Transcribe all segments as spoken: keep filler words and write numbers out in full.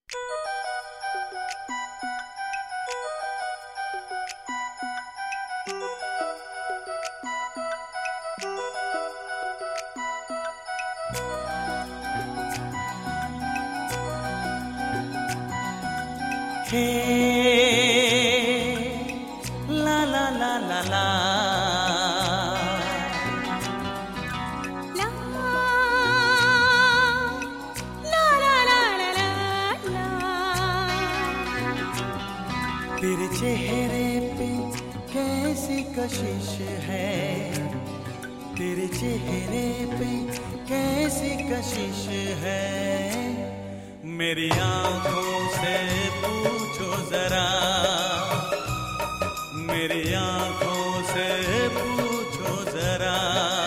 हे ला ला ला ला ला तेरे चेहरे पे कैसी कशिश है, तेरे चेहरे पे कैसी कशिश है, मेरी आंखों से पूछो जरा, मेरी आंखों से पूछो जरा,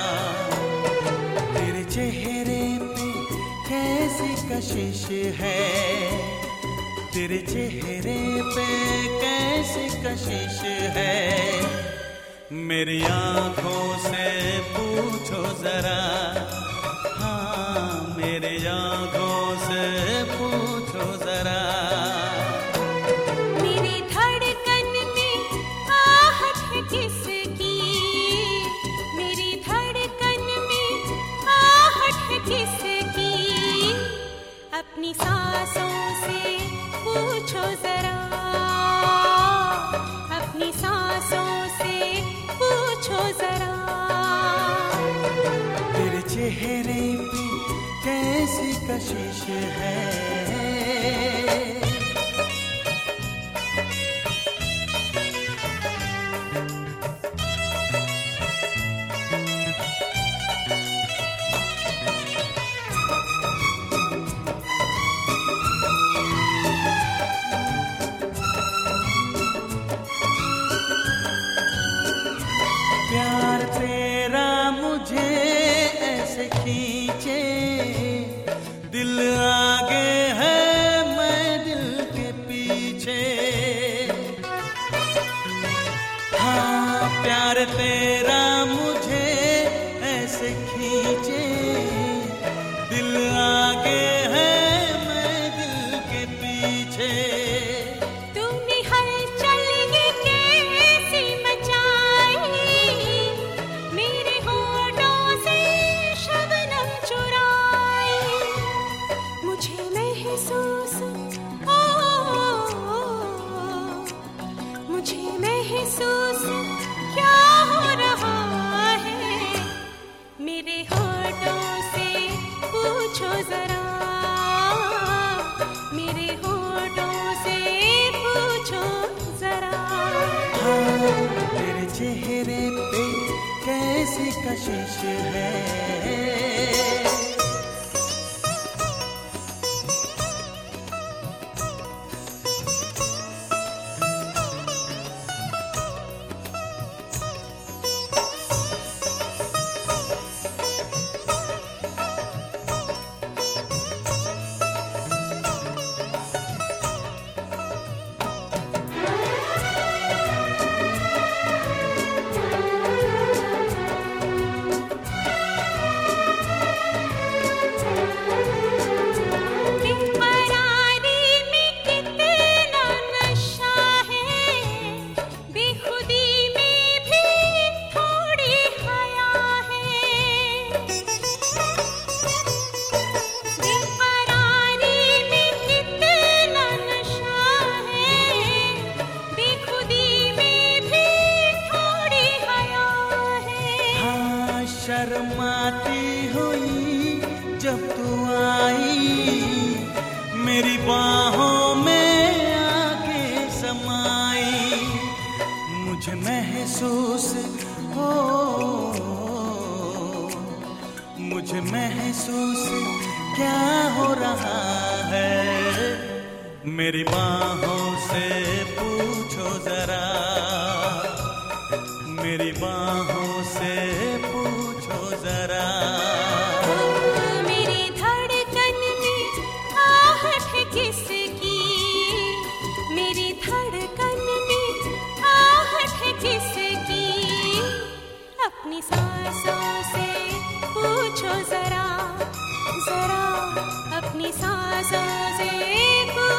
तेरे चेहरे पे कैसी कशिश है, तेरे चेहरे पे कैसी कशिश है, मेरी आंखों से पूछो जरा, हाँ मेरी आंखों से पूछो जरा। मेरी धड़कन में आहट है किसकी, मेरी धड़कन में आहट है किसकी, अपनी सांसों से पूछो जरा, अपनी सांसों से पूछो जरा। तेरे चेहरे पे कैसी कशिश है, प्यार तेरा मुझे ऐसे खींचे, दिल आगे है मैं दिल के पीछे, हाँ प्यार तेरा मुझे ऐसे खींचे, दिल आगे है मैं दिल के पीछे, तूने हलचल ये कैसी मचाई, मेरे होठों से शबनम चुराई, मुझे महसूस ओ, मुझे महसूस क्या हो रहा है, मेरे होठों से पूछो जरा, मेरे होठों से पूछो जरा। हाँ तेरे चेहरे पे कैसी कशिश है, शर्माती हुई जब तू आई, मेरी बाहों में आके समाई, मुझे महसूस हो, मुझे महसूस क्या हो रहा है, मेरी बाहों से पूछो जरा, मेरी बाहों से पूछो जरा। मेरी धड़कन में आहट है किसकी, मेरी धड़कन में आहट है किसकी, अपनी सांसों से पूछो जरा, जरा अपनी सांसों से पूछो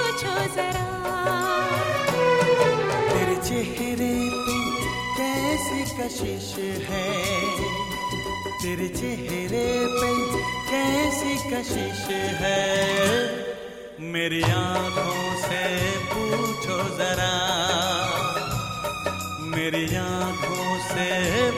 चेहरे पे कैसी कशिश है, तेरे चेहरे पे कैसी कशिश है। मेरी आंखों से पूछो जरा, मेरी आंखों से